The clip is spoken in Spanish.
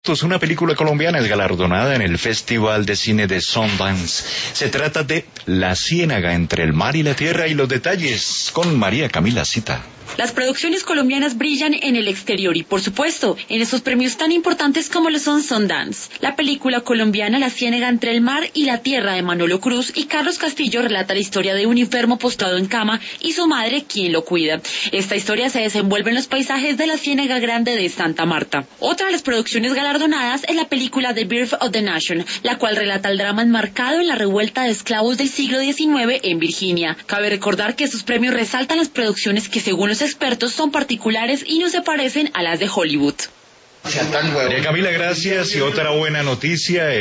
Una película colombiana es galardonada en el Festival de Cine de Sundance. Se trata de La ciénaga entre el mar y la tierra, y los detalles con María Camila Cita. Las producciones colombianas brillan en el exterior y, por supuesto, en esos premios tan importantes como lo son Sundance. La película colombiana La ciénaga entre el mar y la tierra de Manolo Cruz y Carlos Castillo relata la historia de un enfermo postrado en cama y su madre quien lo cuida. Esta historia se desenvuelve en los paisajes de la Ciénaga Grande de Santa Marta. Otra de las producciones galardonadas es la película The Birth of the Nation, la cual relata el drama enmarcado en la revuelta de esclavos del siglo XIX en Virginia. Cabe recordar que estos premios resaltan las producciones que, según los expertos, son particulares y no se parecen a las de Hollywood. María Camila, gracias. Y otra buena noticia.